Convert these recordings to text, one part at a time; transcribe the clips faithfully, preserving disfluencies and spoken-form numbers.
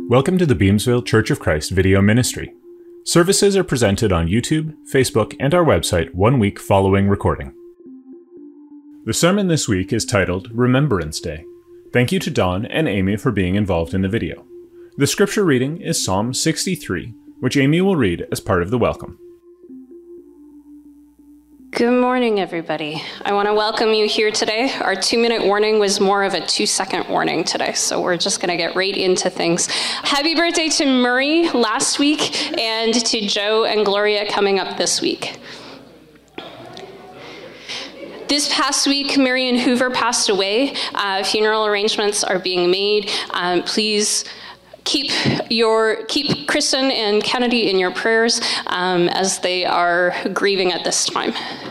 Welcome to the Beamsville Church of Christ video ministry. Services are presented on YouTube, Facebook, and our website one week following recording. The sermon this week is titled Remembrance Day. Thank you to Don and Amy for being involved in the video. The scripture reading is Psalm sixty-three, which Amy will read as part of the welcome. Good morning, everybody. I want to welcome you here today. Our two-minute warning was more of a two-second warning today, so we're just going to get right into things. Happy birthday to Murray last week and to Joe and Gloria coming up this week. This past week, Marion Hoover passed away. Uh, funeral arrangements are being made. Um, please Keep your keep Kristen and Kennedy in your prayers um, as they are grieving at this time.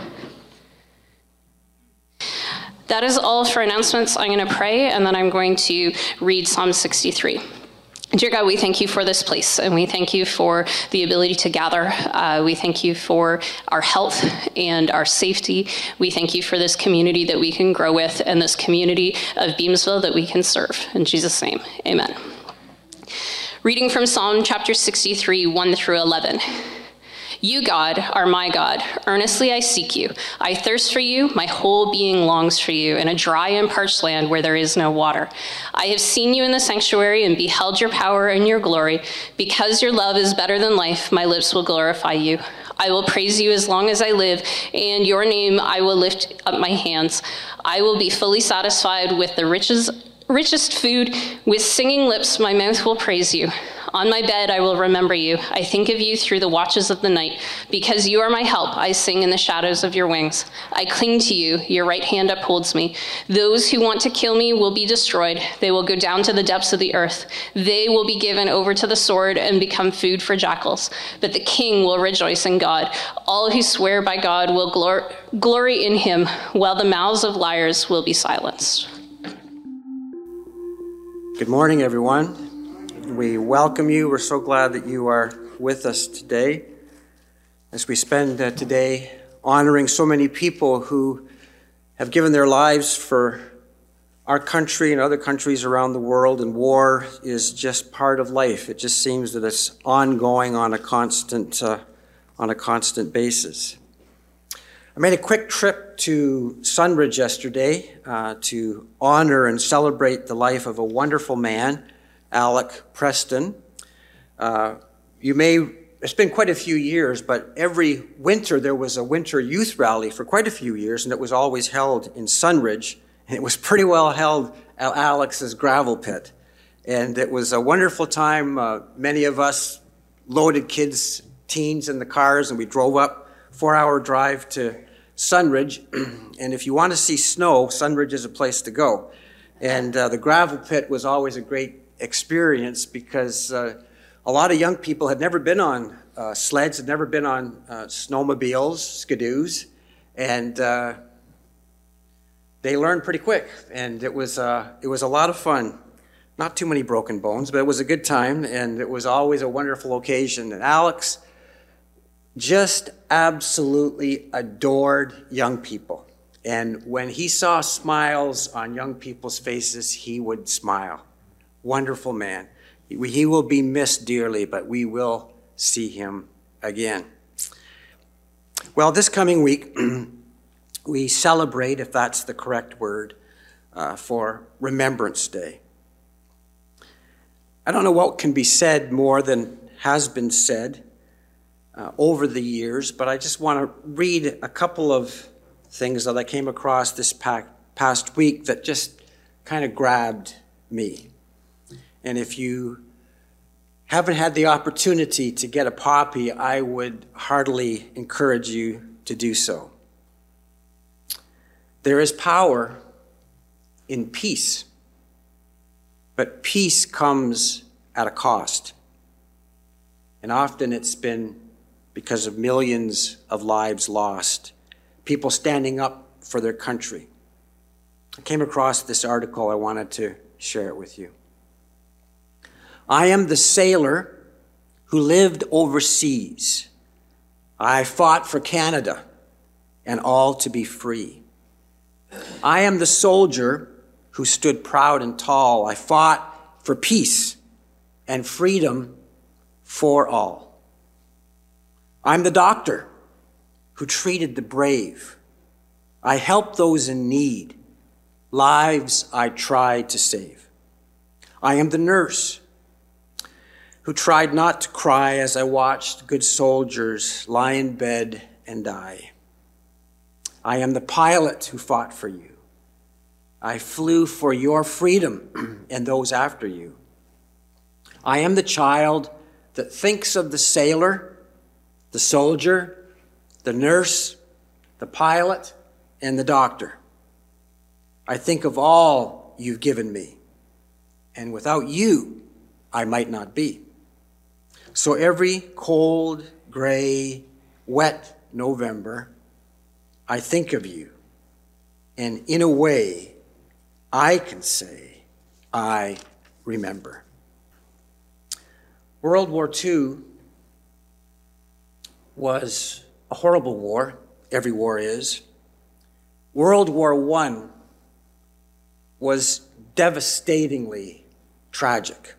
That is all for announcements. I'm going to pray, and then I'm going to read Psalm sixty-three. Dear God, we thank you for this place, and we thank you for the ability to gather. Uh, we thank you for our health and our safety. We thank you for this community that we can grow with and this community of Beamsville that we can serve. In Jesus' name, amen. Reading from Psalm chapter sixty-three, one through eleven. You, God, are my God. Earnestly I seek you. I thirst for you. My whole being longs for you in a dry and parched land where there is no water. I have seen you in the sanctuary and beheld your power and your glory. Because your love is better than life, my lips will glorify you. I will praise you as long as I live, and your name I will lift up my hands. I will be fully satisfied with the riches richest food. With singing lips, my mouth will praise you. On my bed, I will remember you. I think of you through the watches of the night. Because you are my help, I sing in the shadows of your wings. I cling to you. Your right hand upholds me. Those who want to kill me will be destroyed. They will go down to the depths of the earth. They will be given over to the sword and become food for jackals. But the king will rejoice in God. All who swear by God will glor- glory in him, while the mouths of liars will be silenced. Good morning, everyone. We welcome you. We're so glad that you are with us today as we spend uh, today honoring so many people who have given their lives for our country and other countries around the world, and war is just part of life. It just seems that it's ongoing on a constant, uh, on a constant basis. I made a quick trip to Sunridge yesterday uh, to honor and celebrate the life of a wonderful man, Alec Preston. Uh, you may, it's been quite a few years, but every winter there was a winter youth rally for quite a few years, and it was always held in Sunridge, and it was pretty well held at Alec's gravel pit. And it was a wonderful time. Uh, many of us loaded kids, teens in the cars, and we drove up four-hour drive to Sunridge, and if you want to see snow, Sunridge is a place to go. And uh, the gravel pit was always a great experience because uh, a lot of young people had never been on uh, sleds, had never been on uh, snowmobiles, skidoos, and uh, they learned pretty quick. And it was uh, it was a lot of fun. Not too many broken bones, but it was a good time, and it was always a wonderful occasion. And Alex just absolutely adored young people. And when he saw smiles on young people's faces, he would smile. Wonderful man. He will be missed dearly, but we will see him again. Well, this coming week, we celebrate, if that's the correct word, uh, for Remembrance Day. I don't know what can be said more than has been said Uh, over the years, but I just want to read a couple of things that I came across this pa- past week that just kind of grabbed me. And if you haven't had the opportunity to get a copy, I would heartily encourage you to do so. There is power in peace, but peace comes at a cost. And often it's been because of millions of lives lost, people standing up for their country. I came across this article. I wanted to share it with you. I am the sailor who lived overseas. I fought for Canada and all to be free. I am the soldier who stood proud and tall. I fought for peace and freedom for all. I'm the doctor who treated the brave. I helped those in need, lives I tried to save. I am the nurse who tried not to cry as I watched good soldiers lie in bed and die. I am the pilot who fought for you. I flew for your freedom and those after you. I am the child that thinks of the sailor, the soldier, the nurse, the pilot, and the doctor. I think of all you've given me, and without you, I might not be. So every cold, gray, wet November, I think of you, and in a way, I can say, I remember. World War Two was a horrible war. Every war is. World War One was devastatingly tragic.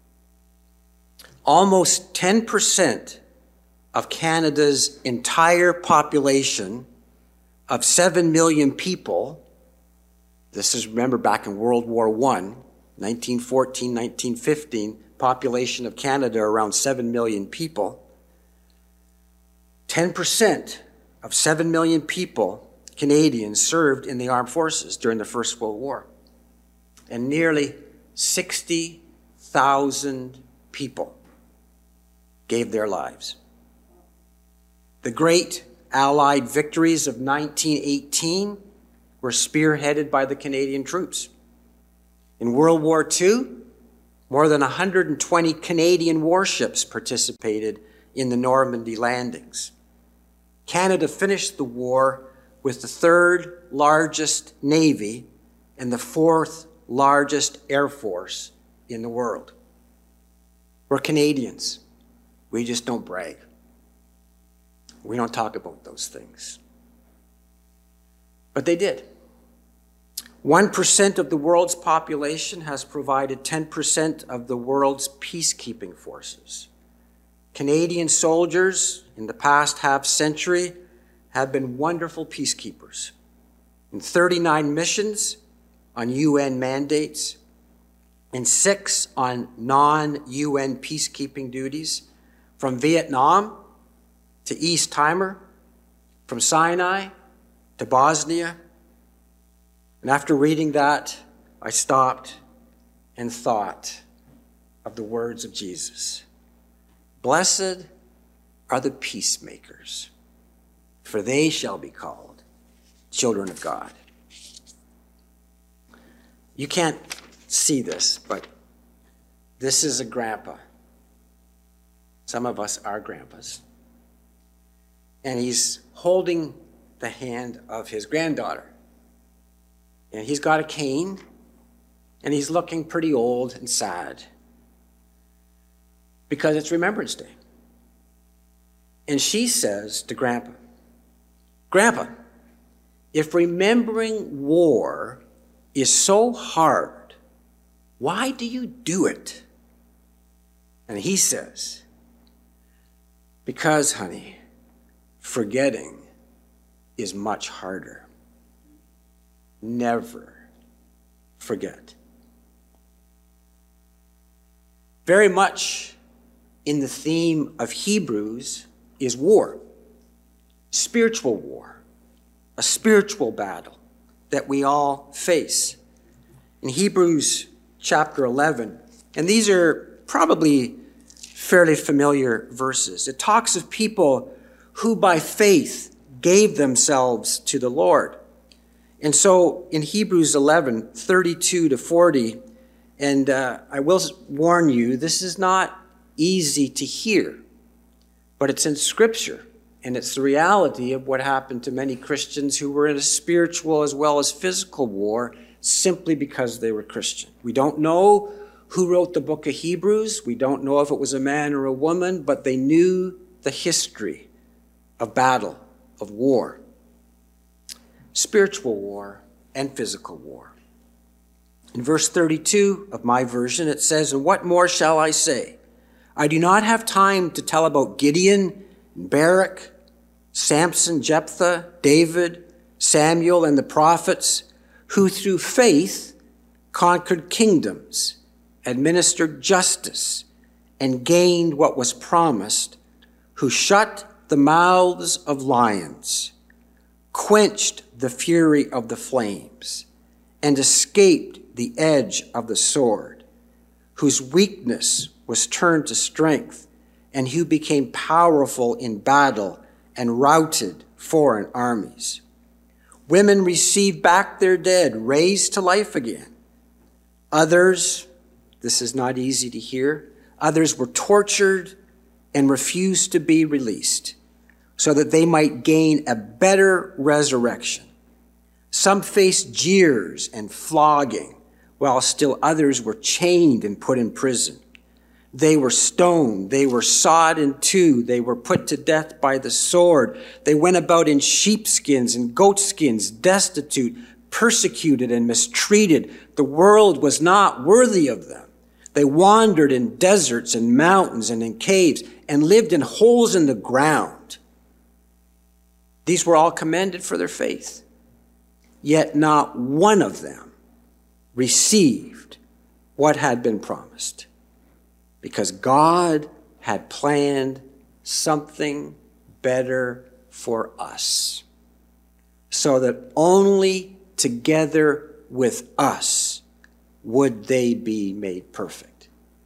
Almost ten percent of Canada's entire population of seven million people, this is, remember, back in World War One, nineteen fourteen, nineteen fifteen, population of Canada around seven million people. ten percent of seven million people, Canadians, served in the armed forces during the First World War. And nearly sixty thousand people gave their lives. The great Allied victories of nineteen eighteen were spearheaded by the Canadian troops. In World War Two, more than one hundred twenty Canadian warships participated in the Normandy landings. Canada finished the war with the third largest navy and the fourth largest air force in the world. We're Canadians. We just don't brag. We don't talk about those things. But they did. one percent of the world's population has provided ten percent of the world's peacekeeping forces. Canadian soldiers in the past half century have been wonderful peacekeepers. In thirty-nine missions on U N mandates, and six on non-U N peacekeeping duties, from Vietnam to East Timor, from Sinai to Bosnia. And after reading that, I stopped and thought of the words of Jesus. Blessed are the peacemakers, for they shall be called children of God. You can't see this, but this is a grandpa. Some of us are grandpas. And he's holding the hand of his granddaughter. And he's got a cane, and he's looking pretty old and sad because it's Remembrance Day. And she says to Grandpa, Grandpa, if remembering war is so hard, why do you do it? And he says, because, honey, forgetting is much harder. Never forget. Very much in the theme of Hebrews is war, spiritual war, a spiritual battle that we all face. In Hebrews chapter eleven, and these are probably fairly familiar verses, it talks of people who by faith gave themselves to the Lord. And so in Hebrews eleven, thirty-two to forty, and uh, I will warn you, this is not easy to hear, but it's in Scripture, and it's the reality of what happened to many Christians who were in a spiritual as well as physical war simply because they were Christian. We don't know who wrote the book of Hebrews. We don't know if it was a man or a woman, but they knew the history of battle, of war. Spiritual war and physical war. In verse thirty-two of my version, it says, "And what more shall I say? I do not have time to tell about Gideon, Barak, Samson, Jephthah, David, Samuel, and the prophets, who through faith conquered kingdoms, administered justice, and gained what was promised, who shut the mouths of lions, quenched the fury of the flames, and escaped the edge of the sword, whose weakness was turned to strength, and who became powerful in battle and routed foreign armies. Women received back their dead, raised to life again. Others, this is not easy to hear, others were tortured and refused to be released so that they might gain a better resurrection. Some faced jeers and flogging, while still others were chained and put in prison. They were stoned, they were sawed in two, they were put to death by the sword. They went about in sheepskins and goatskins, destitute, persecuted, and mistreated. The world was not worthy of them. They wandered in deserts and mountains and in caves and lived in holes in the ground. These were all commended for their faith. Yet not one of them received what had been promised, because God had planned something better for us, so that only together with us would they be made perfect.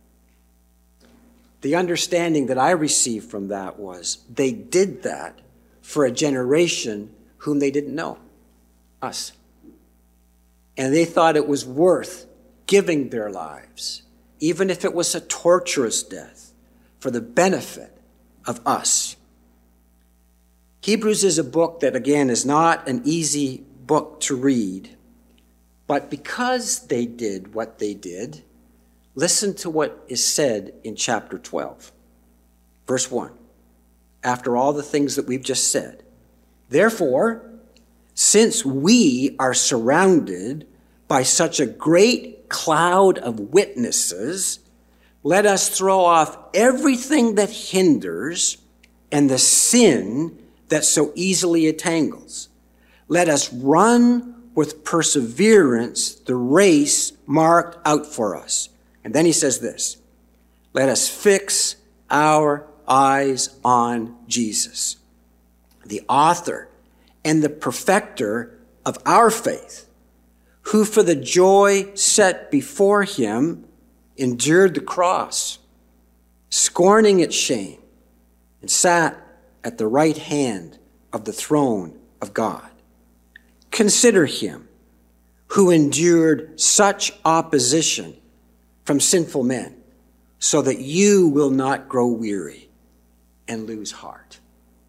The understanding that I received from that was they did that for a generation whom they didn't know, us. And they thought it was worth giving their lives, even if it was a torturous death, for the benefit of us. Hebrews is a book that, again, is not an easy book to read. But because they did what they did, listen to what is said in chapter twelve, verse one. After all the things that we've just said, "Therefore, since we are surrounded by such a great cloud of witnesses, let us throw off everything that hinders and the sin that so easily entangles. Let us run with perseverance the race marked out for us." And then he says this, "Let us fix our eyes on Jesus, the author and the perfecter of our faith, who for the joy set before him endured the cross, scorning its shame, and sat at the right hand of the throne of God. Consider him who endured such opposition from sinful men, so that you will not grow weary and lose heart."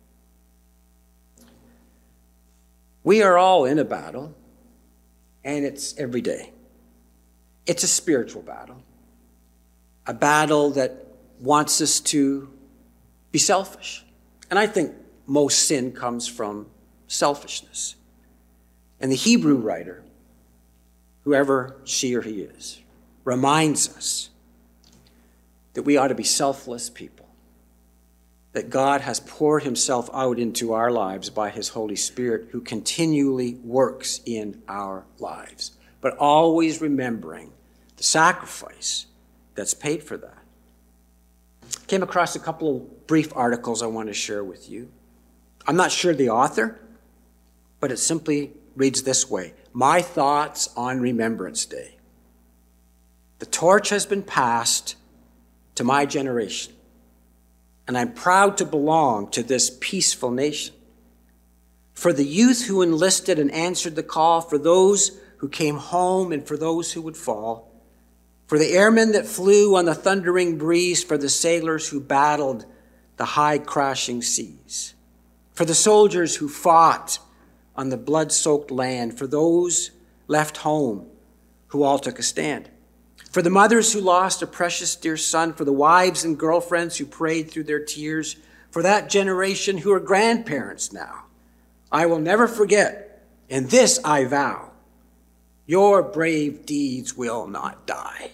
We are all in a battle, and it's every day. It's a spiritual battle, a battle that wants us to be selfish. And I think most sin comes from selfishness. And the Hebrew writer, whoever she or he is, reminds us that we ought to be selfless people, that God has poured himself out into our lives by his Holy Spirit, who continually works in our lives, but always remembering the sacrifice that's paid for that. Came across a couple of brief articles I want to share with you. I'm not sure the author, but it simply reads this way: "My thoughts on Remembrance Day. The torch has been passed to my generation, and I'm proud to belong to this peaceful nation. For the youth who enlisted and answered the call, for those who came home and for those who would fall, for the airmen that flew on the thundering breeze, for the sailors who battled the high crashing seas, for the soldiers who fought on the blood-soaked land, for those left home who all took a stand, for the mothers who lost a precious dear son, for the wives and girlfriends who prayed through their tears, for that generation who are grandparents now. I will never forget, and this I vow, Your brave deeds will not die.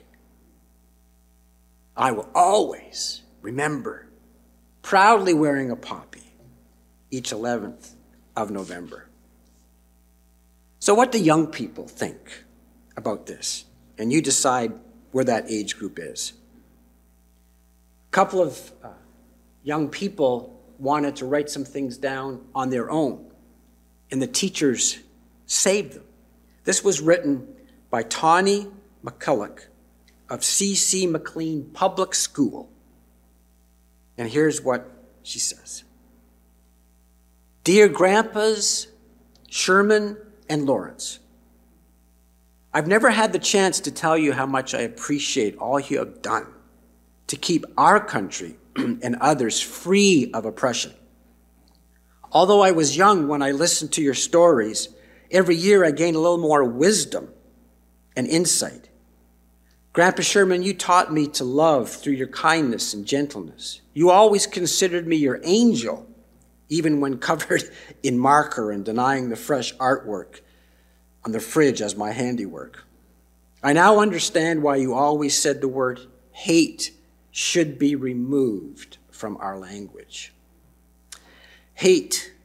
I will always remember proudly wearing a poppy each eleventh of November. So what do young people think about this? And you decide where that age group is. A couple of uh, young people wanted to write some things down on their own, and the teachers saved them. This was written by Tawny McCulloch of C C McLean Public School. And here's what she says. Dear Grandpas Sherman and Lawrence, I've never had the chance to tell you how much I appreciate all you have done to keep our country and others free of oppression. Although I was young when I listened to your stories, every year I gained a little more wisdom and insight. Grandpa Sherman, you taught me to love through your kindness and gentleness. You always considered me your angel, even when covered in marker and denying the fresh artwork on the fridge as my handiwork. I now understand why you always said the word hate should be removed from our language. Hate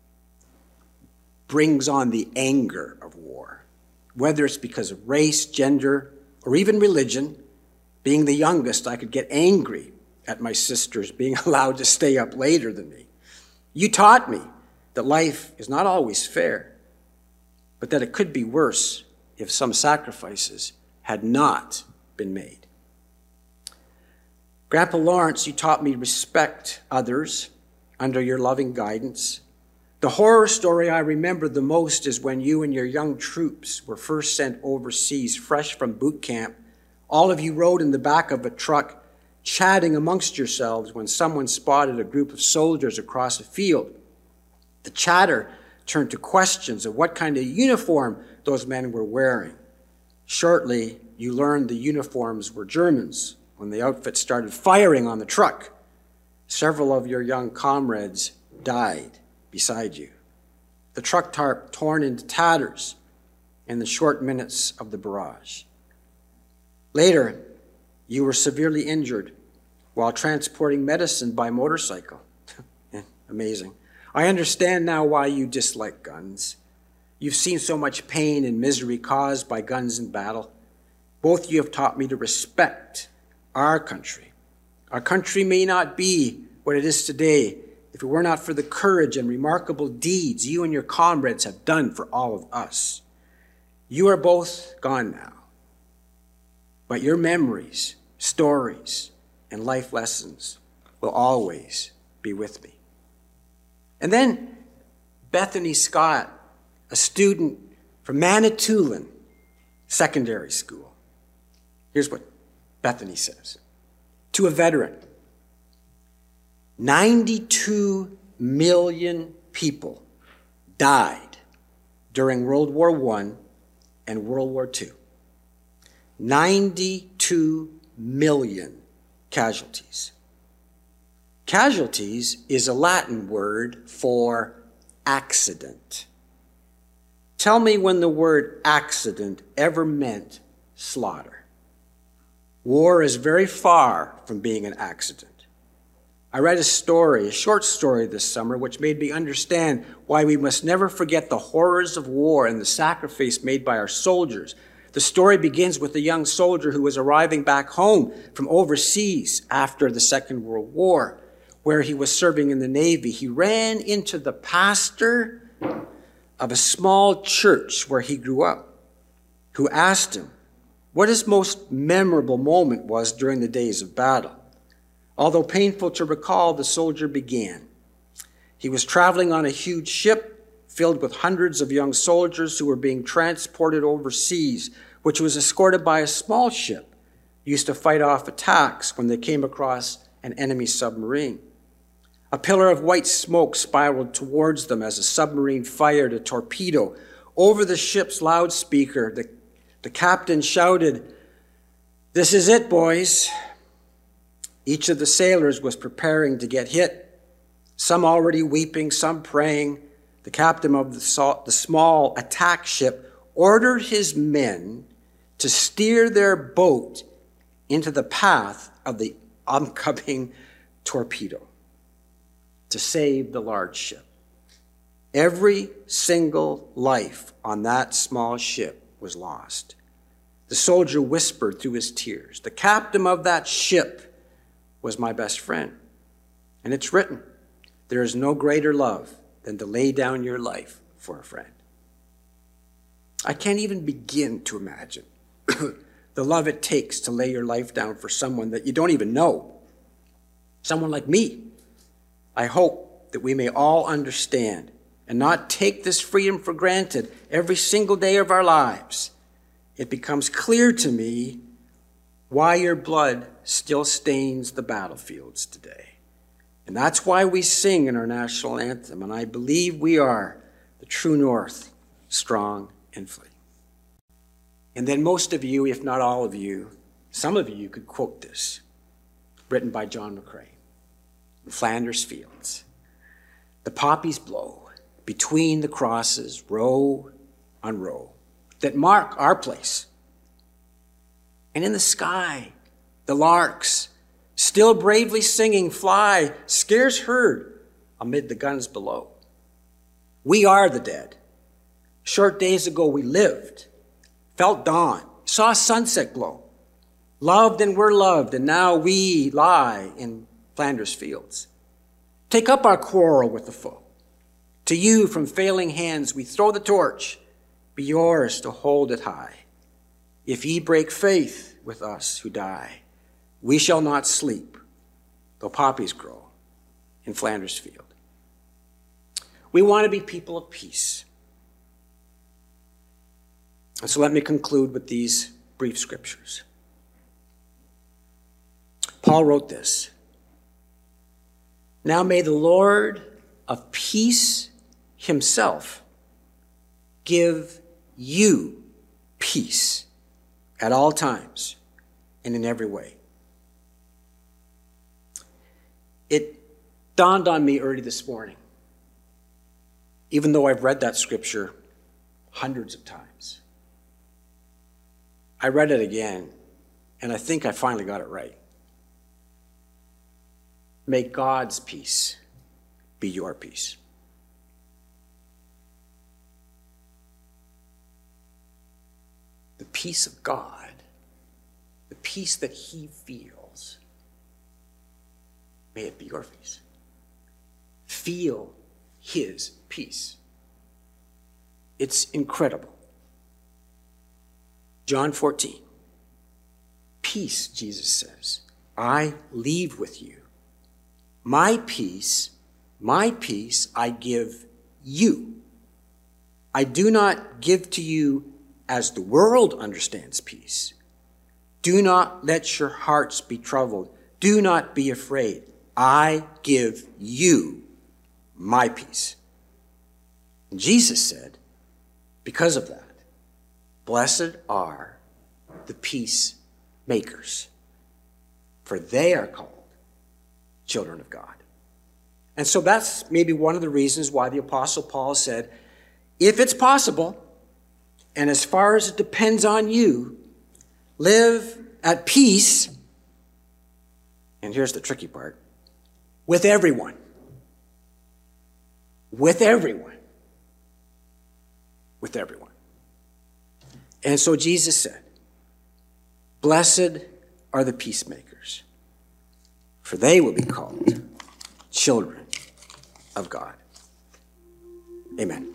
brings on the anger of war, whether it's because of race, gender, or even religion. Being the youngest, I could get angry at my sisters being allowed to stay up later than me. You taught me that life is not always fair, but that it could be worse if some sacrifices had not been made. Grandpa Lawrence, you taught me to respect others under your loving guidance. The horror story I remember the most is when you and your young troops were first sent overseas, fresh from boot camp. All of you rode in the back of a truck, chatting amongst yourselves when someone spotted a group of soldiers across a field. The chatter turned to questions of what kind of uniform those men were wearing. Shortly, you learned the uniforms were Germans when the outfit started firing on the truck. Several of your young comrades died beside you. The truck tarp torn into tatters in the short minutes of the barrage. Later, you were severely injured while transporting medicine by motorcycle. Amazing. I understand now why you dislike guns. You've seen so much pain and misery caused by guns in battle. Both of you have taught me to respect our country. Our country may not be what it is today if it were not for the courage and remarkable deeds you and your comrades have done for all of us. You are both gone now, but your memories, stories, and life lessons will always be with me. And then Bethany Scott, a student from Manitoulin Secondary School. Here's what Bethany says. To a veteran, ninety-two million people died during World War One and World War Two. ninety-two million casualties. Casualties is a Latin word for accident. Tell me when the word accident ever meant slaughter. War is very far from being an accident. I read a story, a short story this summer, which made me understand why we must never forget the horrors of war and the sacrifice made by our soldiers. The story begins with a young soldier who was arriving back home from overseas after the Second World War, where he was serving in the Navy. He ran into the pastor of a small church where he grew up, who asked him what his most memorable moment was during the days of battle. Although painful to recall, the soldier began. He was traveling on a huge ship filled with hundreds of young soldiers who were being transported overseas, which was escorted by a small ship used to fight off attacks when they came across an enemy submarine. A pillar of white smoke spiraled towards them as a submarine fired a torpedo. Over the ship's loudspeaker, the, the captain shouted, "This is it, boys." Each of the sailors was preparing to get hit, some already weeping, some praying. The captain of the, the small attack ship ordered his men to steer their boat into the path of the oncoming torpedo to save the large ship. Every single life on that small ship was lost. The soldier whispered through his tears, "The captain of that ship was my best friend." And it's written, there is no greater love than to lay down your life for a friend. I can't even begin to imagine the love it takes to lay your life down for someone that you don't even know. Someone like me. I hope that we may all understand and not take this freedom for granted every single day of our lives. It becomes clear to me why your blood still stains the battlefields today. And that's why we sing in our national anthem, and I believe we are the true north, strong and free. And then most of you, if not all of you, some of you could quote this, written by John McCrae. In Flanders Fields, the poppies blow between the crosses, row on row, that mark our place. And in the sky, the larks, still bravely singing, fly, scarce heard amid the guns below. We are the dead. Short days ago we lived, felt dawn, saw sunset glow, loved and were loved, and now we lie in Flanders Fields. Take up our quarrel with the foe. To you from failing hands we throw the torch, be yours to hold it high. If ye break faith with us who die, we shall not sleep, though poppies grow in Flanders Field. We want to be people of peace. And so let me conclude with these brief scriptures. Paul wrote this, "Now may the Lord of peace himself give you peace at all times and in every way." It dawned on me early this morning, even though I've read that scripture hundreds of times. I read it again, and I think I finally got it right. May God's peace be your peace. The peace of God, the peace that he feels, may it be your peace. Feel his peace. It's incredible. John fourteen. Peace, Jesus says, I leave with you. My peace, my peace I give you. I do not give to you as the world understands peace. Do not let your hearts be troubled. Do not be afraid. I give you my peace. And Jesus said, because of that, blessed are the peacemakers, for they are called children of God. And so that's maybe one of the reasons why the Apostle Paul said, if it's possible, and as far as it depends on you, live at peace, and here's the tricky part, with everyone. With everyone. With everyone. And so Jesus said, blessed are the peacemakers, for they will be called children of God. Amen.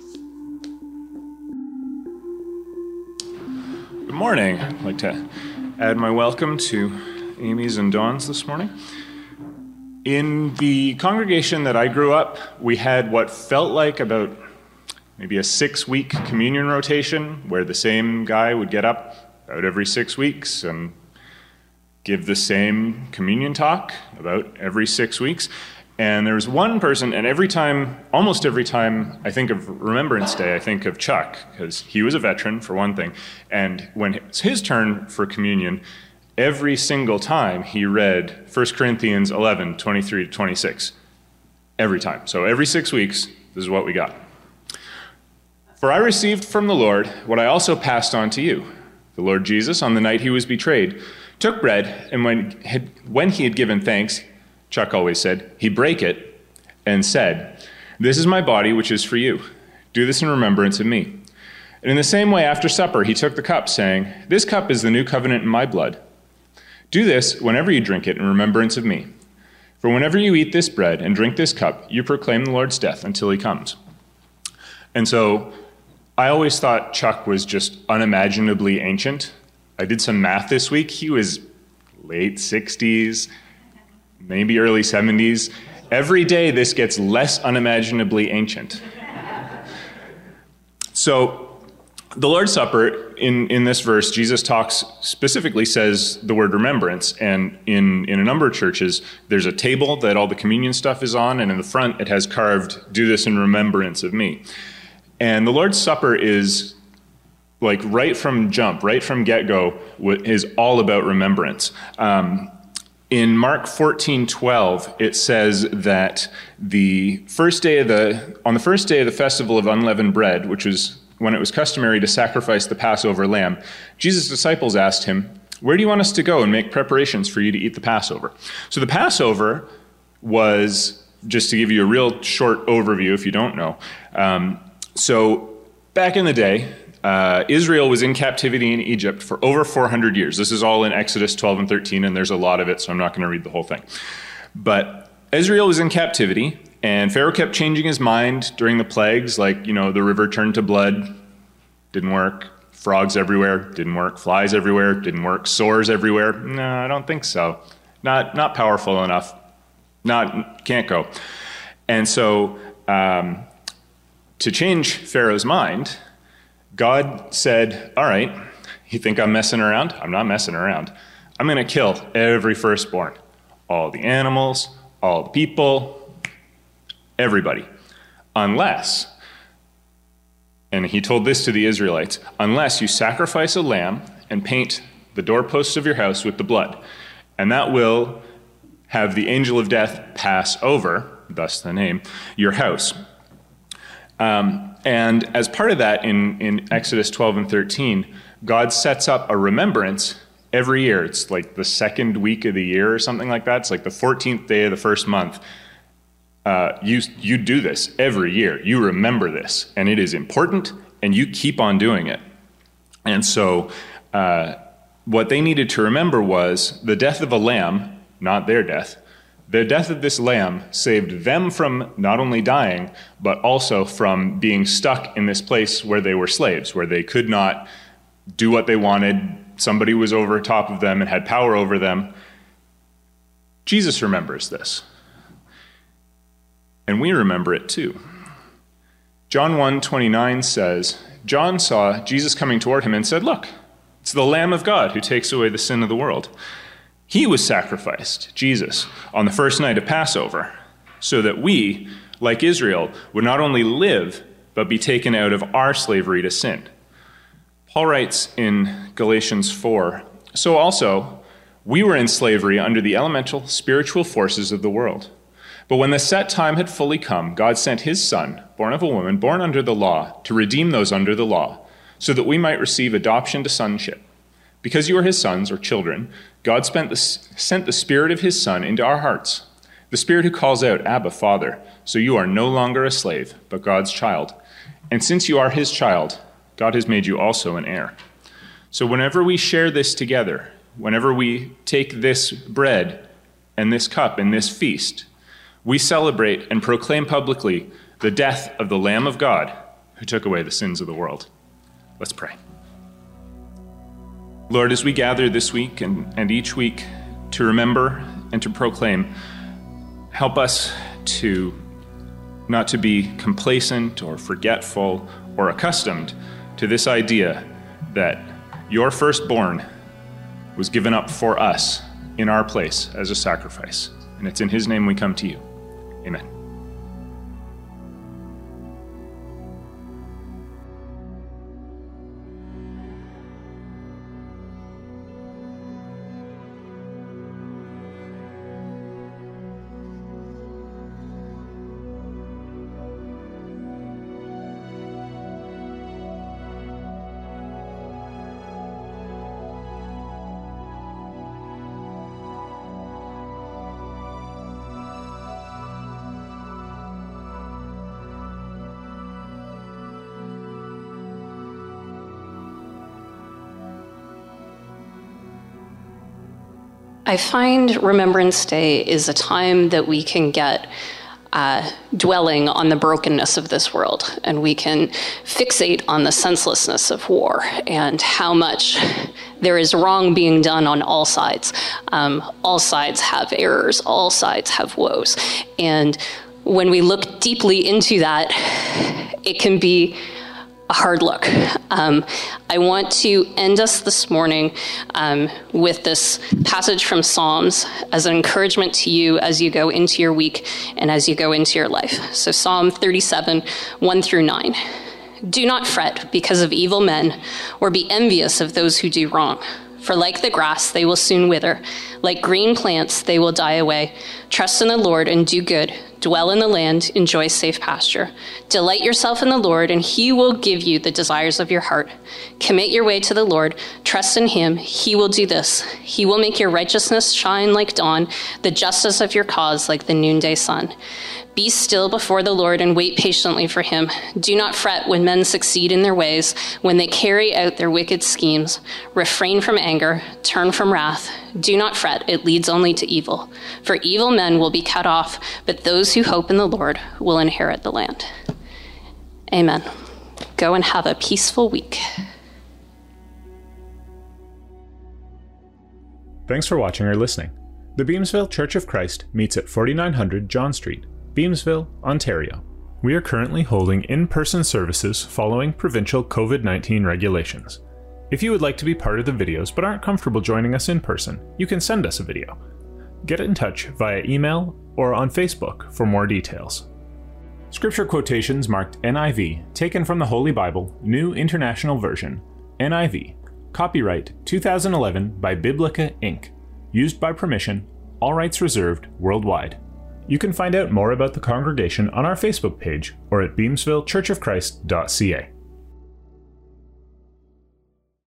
Good morning. I'd like to add my welcome to Amy's and Dawn's this morning. In the congregation that I grew up, we had what felt like about maybe a six-week communion rotation where the same guy would get up about every six weeks and give the same communion talk about every six weeks. And there was one person, and every time, almost every time I think of Remembrance Day, I think of Chuck, because he was a veteran, for one thing. And when it's his turn for communion, every single time he read First Corinthians eleven, twenty-three to twenty-six. Every time. So every six weeks, this is what we got. For I received from the Lord what I also passed on to you. The Lord Jesus, on the night he was betrayed, took bread, and when, had, when he had given thanks, Chuck always said, he brake it and said, "This is my body, which is for you. Do this in remembrance of me." And in the same way, after supper, he took the cup, saying, "This cup is the new covenant in my blood. Do this whenever you drink it in remembrance of me. For whenever you eat this bread and drink this cup, you proclaim the Lord's death until he comes." And so I always thought Chuck was just unimaginably ancient. I did some math this week. He was late sixties, maybe early seventies. Every day this gets less unimaginably ancient. So the Lord's Supper, in, in this verse, Jesus talks, specifically says the word remembrance. And in, in a number of churches, there's a table that all the communion stuff is on, and in the front it has carved, "Do this in remembrance of me." And the Lord's Supper is, like, right from jump, right from get-go, is all about remembrance. Um, in Mark fourteen twelve, it says that the first day of the, on the first day of the festival of unleavened bread, which was when it was customary to sacrifice the Passover lamb, Jesus' disciples asked him, "Where do you want us to go and make preparations for you to eat the Passover?" So the Passover was, just to give you a real short overview if you don't know, um, so back in the day, uh, Israel was in captivity in Egypt for over four hundred years. This is all in Exodus twelve and thirteen, and there's a lot of it, so I'm not going to read the whole thing. But Israel was in captivity, and Pharaoh kept changing his mind during the plagues, like, you know, the river turned to blood, didn't work. Frogs everywhere, didn't work. Flies everywhere, didn't work. Sores everywhere, no, I don't think so. Not, not powerful enough. Not, can't go. And so, um, to change Pharaoh's mind, God said, "All right, you think I'm messing around? I'm not messing around. I'm going to kill every firstborn. All the animals, all the people, everybody. Unless," and he told this to the Israelites, "unless you sacrifice a lamb and paint the doorposts of your house with the blood. And that will have the angel of death pass over," thus the name, "your house." Um, and as part of that, in, in Exodus twelve and thirteen, God sets up a remembrance every year. It's like the second week of the year or something like that. It's like the fourteenth day of the first month. Uh, you, you do this every year. You remember this, and it is important, and you keep on doing it. And so uh, what they needed to remember was the death of a lamb, not their death. The death of this lamb saved them from not only dying, but also from being stuck in this place where they were slaves, where they could not do what they wanted. Somebody was over top of them and had power over them. Jesus remembers this. And we remember it too. John one twenty-nine says, John saw Jesus coming toward him and said, "Look, it's the Lamb of God who takes away the sin of the world." He was sacrificed, Jesus, on the first night of Passover, so that we, like Israel, would not only live, but be taken out of our slavery to sin. Paul writes in Galatians four, "So also, we were in slavery under the elemental spiritual forces of the world. But when the set time had fully come, God sent his Son, born of a woman, born under the law, to redeem those under the law, so that we might receive adoption to sonship. Because you are his sons, or children, God spent the, sent the Spirit of his Son into our hearts, the Spirit who calls out, 'Abba, Father.' So you are no longer a slave, but God's child. And since you are his child, God has made you also an heir." So whenever we share this together, whenever we take this bread and this cup and this feast, we celebrate and proclaim publicly the death of the Lamb of God who took away the sins of the world. Let's pray. Lord, as we gather this week and, and each week to remember and to proclaim, help us to not to be complacent or forgetful or accustomed to this idea that your firstborn was given up for us in our place as a sacrifice. And it's in his name we come to you. Amen. I find Remembrance Day is a time that we can get uh, dwelling on the brokenness of this world, and we can fixate on the senselessness of war and how much there is wrong being done on all sides. Um, all sides have errors, all sides have woes. And when we look deeply into that, it can be a hard look. Um, I want to end us this morning um, with this passage from Psalms as an encouragement to you as you go into your week and as you go into your life. So Psalm thirty-seven, one through nine. Do not fret because of evil men, or be envious of those who do wrong. For like the grass, they will soon wither. Like green plants, they will die away. Trust in the Lord and do good. Dwell in the land, enjoy safe pasture. Delight yourself in the Lord, and he will give you the desires of your heart. Commit your way to the Lord. Trust in him. He will do this. He will make your righteousness shine like dawn, the justice of your cause like the noonday sun. Be still before the Lord and wait patiently for him. Do not fret when men succeed in their ways, when they carry out their wicked schemes. Refrain from anger, turn from wrath. Do not fret, it leads only to evil. For evil men will be cut off, but those who hope in the Lord will inherit the land. Amen. Go and have a peaceful week. Thanks for watching or listening. The Beamsville Church of Christ meets at forty-nine hundred John Street, Beamsville, Ontario. We are currently holding in-person services following provincial COVID nineteen regulations. If you would like to be part of the videos but aren't comfortable joining us in person, you can send us a video. Get in touch via email or on Facebook for more details. Scripture quotations marked N I V, taken from the Holy Bible, New International Version, N I V, copyright two thousand eleven by Biblica Incorporated, used by permission, all rights reserved worldwide. You can find out more about the congregation on our Facebook page or at beamsville church of christ dot c a.